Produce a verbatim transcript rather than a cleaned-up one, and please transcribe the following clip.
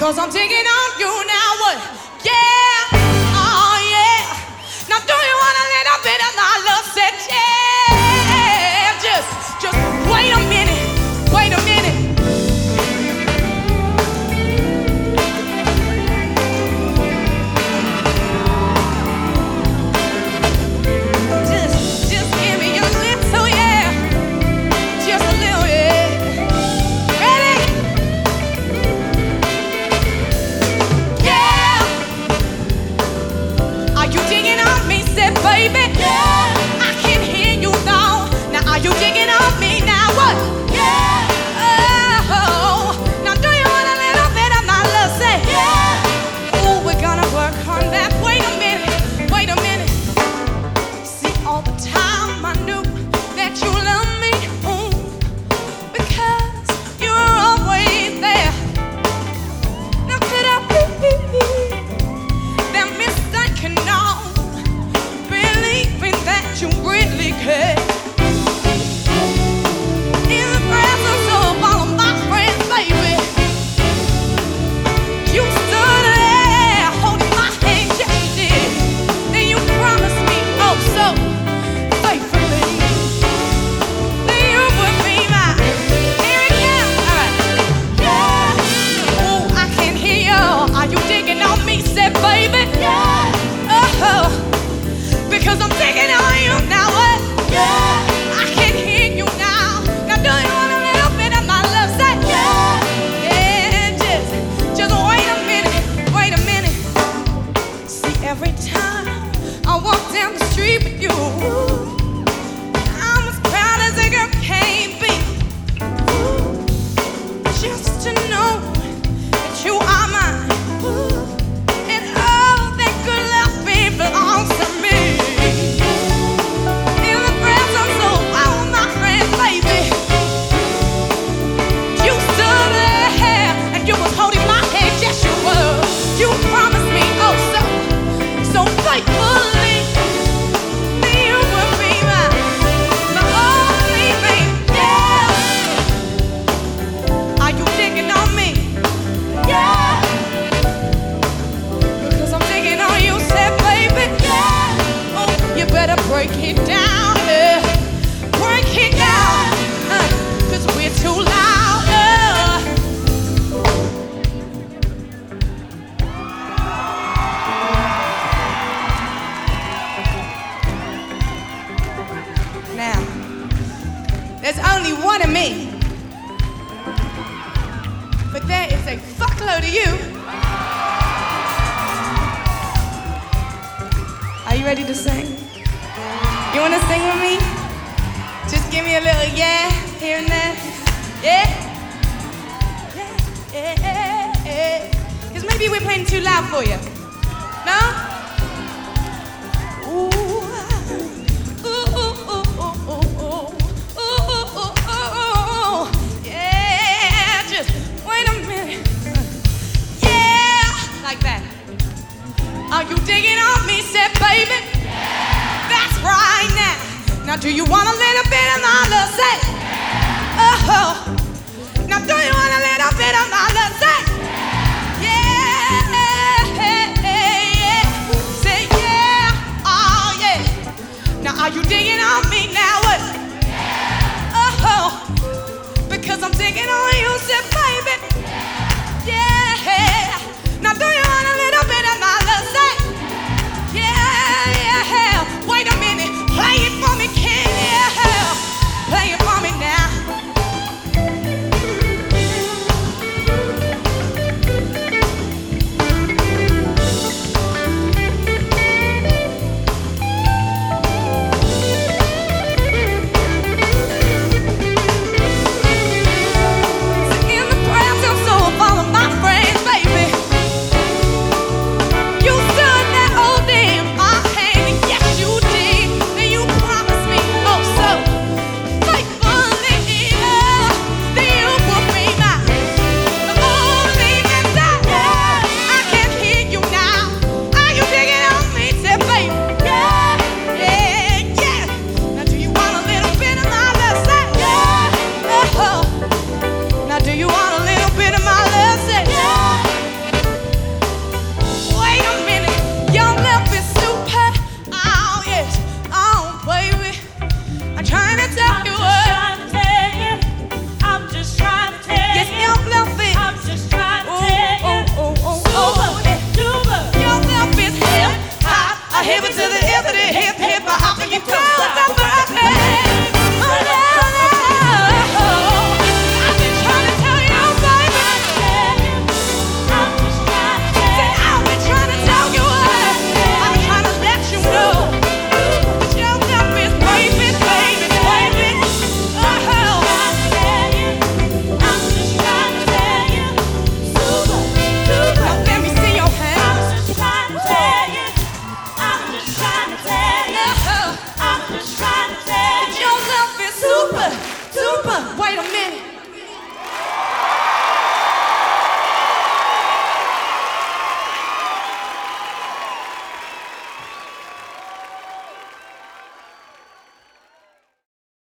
Because I'm taking on you now. What? Yeah. Oh, yeah. Now, do you want a little bit of my love? Said, yeah. Just, just wait a minute. Wait a minute. Just, just give me your lips. Oh, yeah. Just a little, yeah. Ready? Yeah. Are you digging on me? Said, baby. Yeah. I can hear you now. Now, are you digging on me now? What? Yeah. Oh. Now, do you want a little bit of my love? Say, yeah. Ooh, we're gonna work on that. Wait a minute. Wait a minute. See, all the time I knew that you love me. Ooh, because you're always there. Now, could I be that mistaken now? Believing that you really care. In the presence of all of my friends, baby, you stood there holding my hand, yes you did. Then you promised me, oh so faithfully, that you would be mine. Here it comes, all right. Yeah. Oh, I can hear you. Are you digging on me? Said, baby. Yeah. Oh, because I'm digging on you now. What? Yeah. I can hear you now. Now, do you want a little bit of my love? Say, yeah. Yeah, just, just wait a minute. Wait a minute. See, every time I walk down the street with you, I'm as proud as a girl can be. Just to know that you are mine. And all that good love belongs to me. In the presence of all my friends, baby, you stood there and you was holding my hand, yes you were. You promised me, oh so, so faithfully, that you would be my, my only thing, yeah. Are you digging on me? Yeah. Because I'm digging on you, said, baby, yeah. Oh, you better break it down, yeah. Break it down, uh, cause we're too loud, uh. Now, there's only one of me, but there is a fuckload of you. Are you ready to sing? You wanna sing with me? Just give me a little yeah here and there. Yeah? Yeah, yeah, yeah. Cause maybe we're playing too loud for you. No? Ooh. Ooh, ooh, ooh, ooh, ooh, ooh. Ooh, ooh, ooh, ooh. Yeah, just wait a minute. Yeah, like that. Are you digging on me? Said, baby. That's right now. Now, do you want a little bit of my love? Say, oh. Now, do you want a little bit of my love? Say.